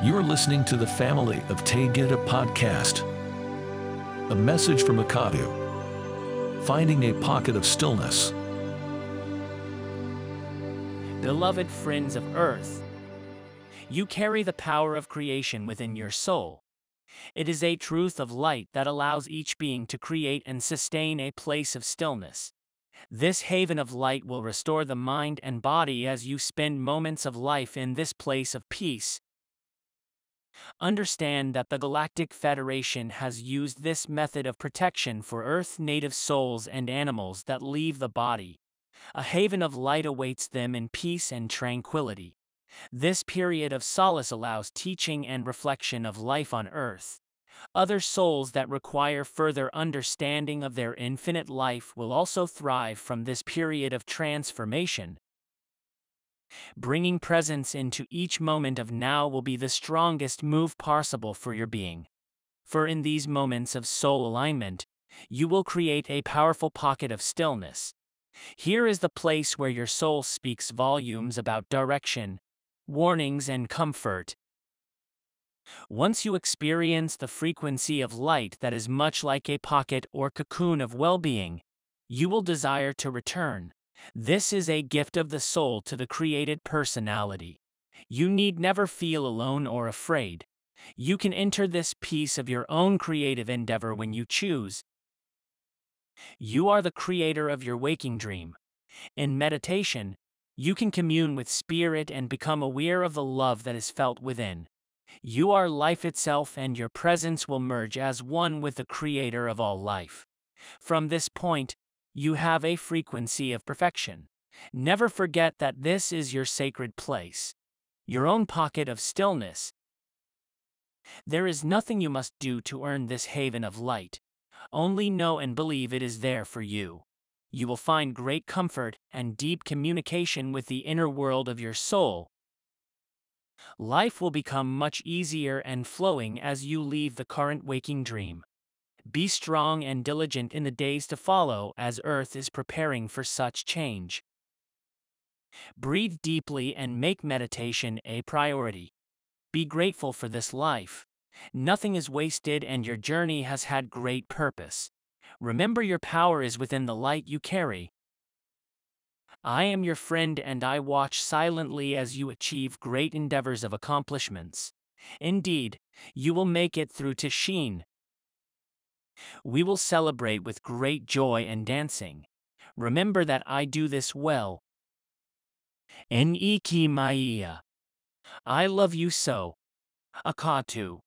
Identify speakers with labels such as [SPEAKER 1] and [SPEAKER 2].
[SPEAKER 1] You're listening to the Family of Taygeta podcast. A message from Akadu. Finding a pocket of stillness.
[SPEAKER 2] Beloved friends of Earth, you carry the power of creation within your soul. It is a truth of light that allows each being to create and sustain a place of stillness. This haven of light will restore the mind and body as you spend moments of life in this place of peace. Understand that the Galactic Federation has used this method of protection for Earth native souls and animals that leave the body. A haven of light awaits them in peace and tranquility. This period of solace allows teaching and reflection of life on Earth. Other souls that require further understanding of their infinite life will also thrive from this period of transformation. Bringing presence into each moment of now will be the strongest move possible for your being. For in these moments of soul alignment, you will create a powerful pocket of stillness. Here is the place where your soul speaks volumes about direction, warnings, and comfort. Once you experience the frequency of light that is much like a pocket or cocoon of well-being, you will desire to return. This is a gift of the soul to the created personality. You need never feel alone or afraid. You can enter this piece of your own creative endeavor when you choose. You are the creator of your waking dream. In meditation, you can commune with spirit and become aware of the love that is felt within. You are life itself, and your presence will merge as one with the creator of all life. From this point, you have a frequency of perfection. Never forget that this is your sacred place, your own pocket of stillness. There is nothing you must do to earn this haven of light. Only know and believe it is there for you. You will find great comfort and deep communication with the inner world of your soul. Life will become much easier and flowing as you leave the current waking dream. Be strong and diligent in the days to follow as Earth is preparing for such change. Breathe deeply and make meditation a priority. Be grateful for this life. Nothing is wasted and your journey has had great purpose. Remember, your power is within the light you carry. I am your friend and I watch silently as you achieve great endeavors of accomplishments. Indeed, you will make it through to Sheen. We will celebrate with great joy and dancing. Remember that I do this well. N'iki Maia. I love you so. Akatu.